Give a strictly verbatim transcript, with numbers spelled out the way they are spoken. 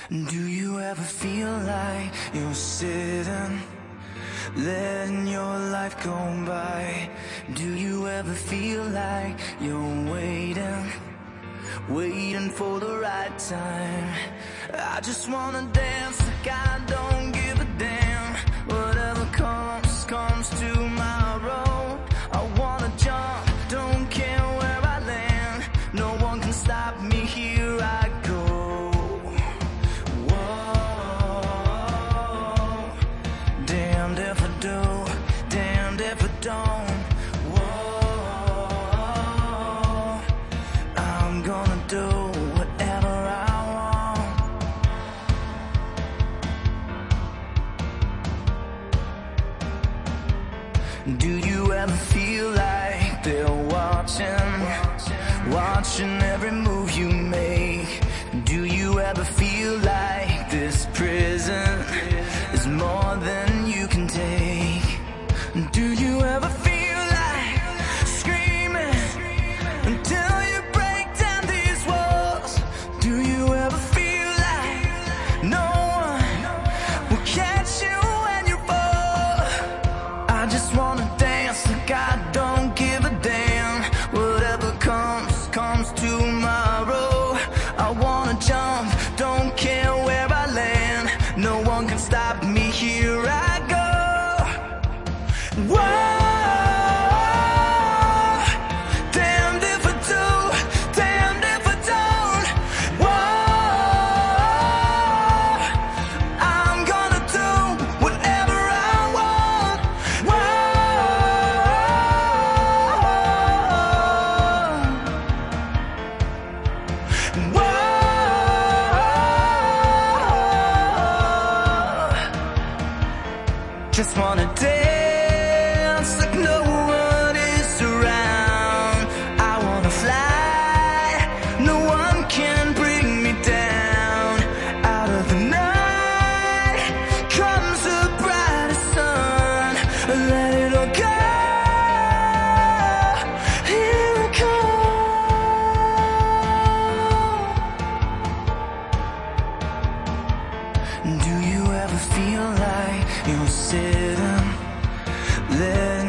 Do you ever feel like you're sitting, letting your life go by? Do you ever feel like you're waiting, waiting for the right time? I just wanna dance like I don't give a damn. Whatever comes, comes tomorrow. I wanna jump, don't care where I land. No one can stop me, here I go. Damned if I do, damned if I don't. Whoa, I'm gonna do whatever I want. Do you ever feel like they're watching, watching every move you make? Do you ever feel like this prison is more than you can take? Do you ever feel like screaming until you break down these walls? Do you ever feel like no one will catch you when you fall? I just wanna dance like I don't give a damn. Whatever comes, comes tomorrow. I wanna jump, don't care where I land. No one can stop me, here I go. Whoa, damned if I do, damned if I don't. Whoa, I'm gonna do whatever I want. Whoa, whoa. Just wanna dance like no one is around. I wanna fly, no one can bring me down. Out of the night comes the brightest sun. Let it all go, here it comes. Do you ever feel like you're sitting, letting